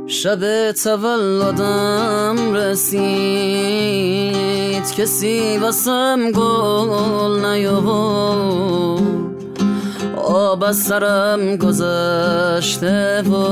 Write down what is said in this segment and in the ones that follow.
شب تولدم رسید، کسی واسم گل نیاورد، آب از سرم گذشته و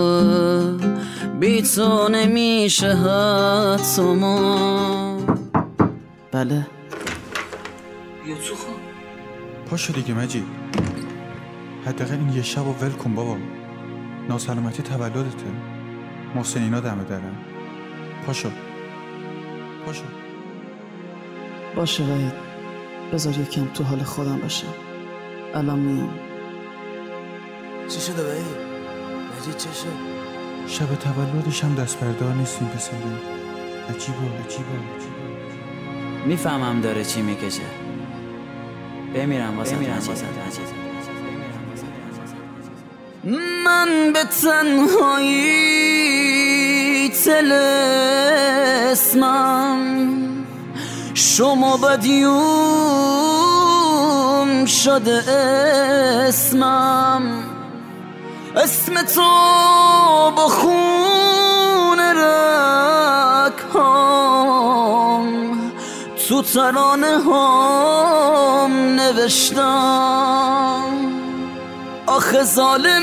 بی تو نمیشه حتی ما. بله بیا تو خون. پاشو دیگه مجید، حداقل این یه شب و ول کن بابا. ناسلامتی تولدته، محسنینا دمه درن. پاشو پاشو. باشه وحید، بذار یکم تو حال خودم باشم. الان میام. چی شده وحید؟ مجید چه شد؟ شب تولدش هم دست بردار نیستیم پسره. عجیبه. میفهمم داره چی میکشه. بمیرم واسه مجید. من به تنهایی طلسمم، شما بدیوم شده اسمم، اسم تو با خون رگ‌هام تو ترانه هام نوشتم. آخه ظالم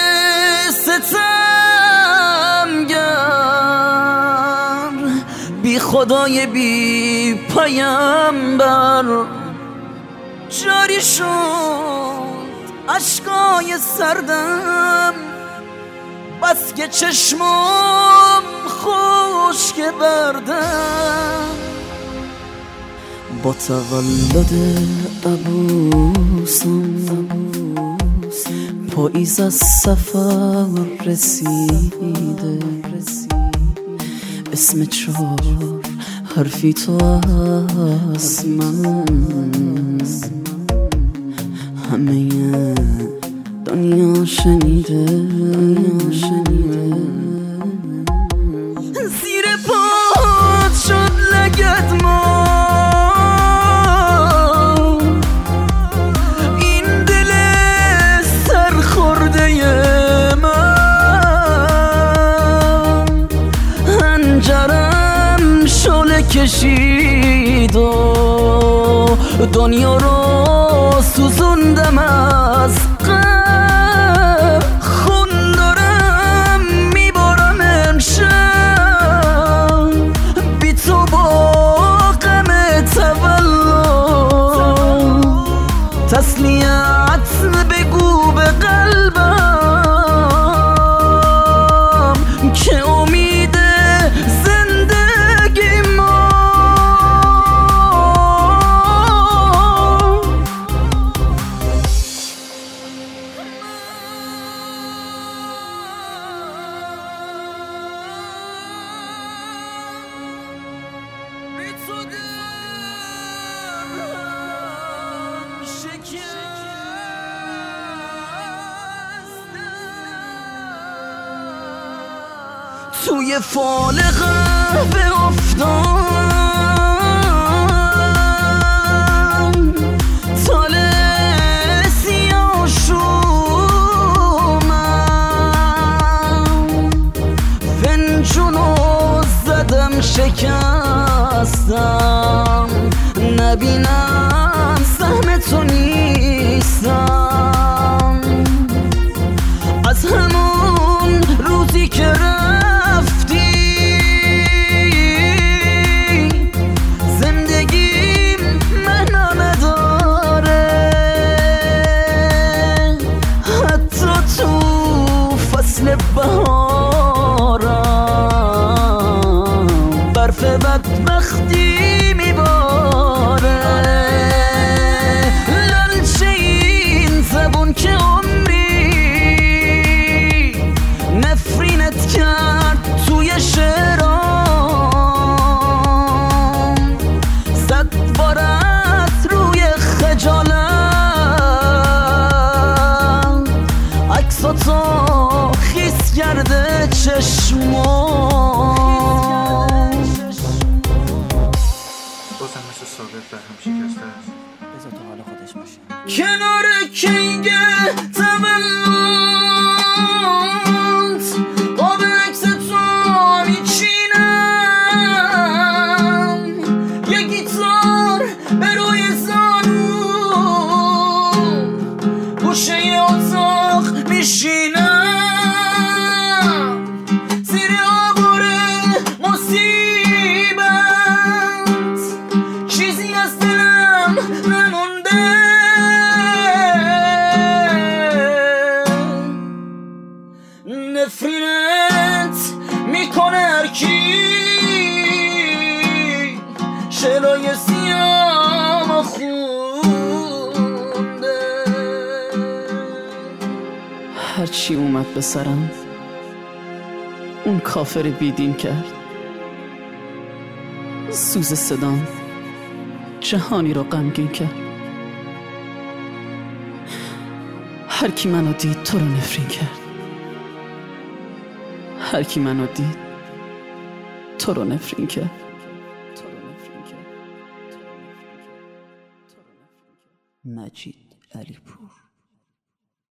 ستمگر، بی خدای بی پیامبر، جاری شد اشکای سردم، بس که چشمام خشک بردم. با تولد عبوسم پاییز از سفر رسیده، اسم چهار حرفی تو از من همه دنیا شنیده. زیر پات شد لگد ما، این دل سرخورده من، هنجرم شعله کشید و دنیا رو سوزوندم از غم. خون دارم میبارم امشب، بی تو با غم تولد. تسلیت بگو به قلبم که امید زندگی ما. توی فال قهوه افتادم، تاله سیاه شومم، فنجونو زدم شکستم، نبینم سهم تو نیستم. از همون روزی که بهارم برف بدبختی میباره. لالچه این زبون که عمری نفرینت کرد توی شعرام، زد بارت روی خجالت، عکساتو خیس کرده چشمام. بازم مثل سابق در هم شکسته است. بذار تو حال خودش باشه. کنار کنگ تولد قاب عکس نفرینت میکنه هرکی شعرهای سیام خونده. هرچی اومد به سرم اون کافر بیدین کرد. سوز صدام جهانی رو غمگین کرد. هر کی منو دید تو رو نفرین کرد. هر کی منو دید تو رو نفرین کرد. مجید علیپور.